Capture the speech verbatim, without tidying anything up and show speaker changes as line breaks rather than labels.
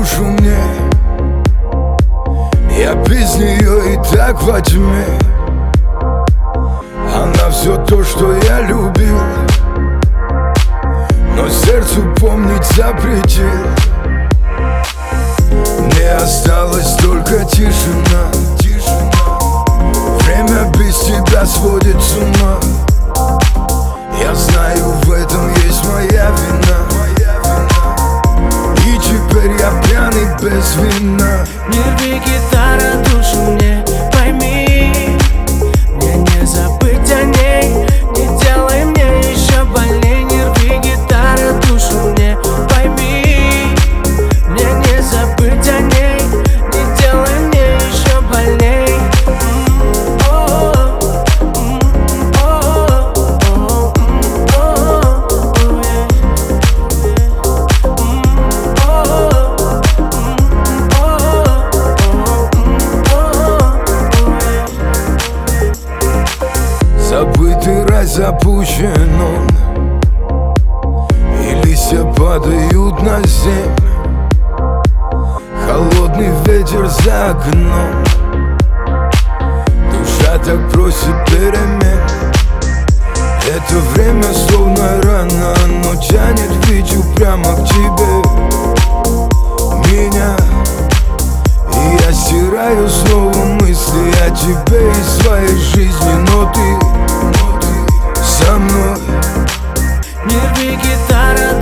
душу мне. Я без нее и так во тьме. Она все то, что я любил, но сердцу помнить запретил. Мне осталась только тишина. Время без тебя сводит с ума. Я знаю, в этом есть моя вина. И теперь я пьяный без вина.
Не рви, гитара, душу мне, пойми. Мне не забыть о ней, не делай мне еще больней. Не рви, гитара, душу мне, пойми. Мне не забыть о ней, не делай мне еще больней.
Забытый рай запущен он, и листья падают на землю. Холодный ветер за окном. Душа так просит перемен. Это время словно рана, оно тянет Витю прямо к тебе. Меня. И я стираю снова мысли о тебе из своей жизни, но ты со мной.
Не рви, гитара,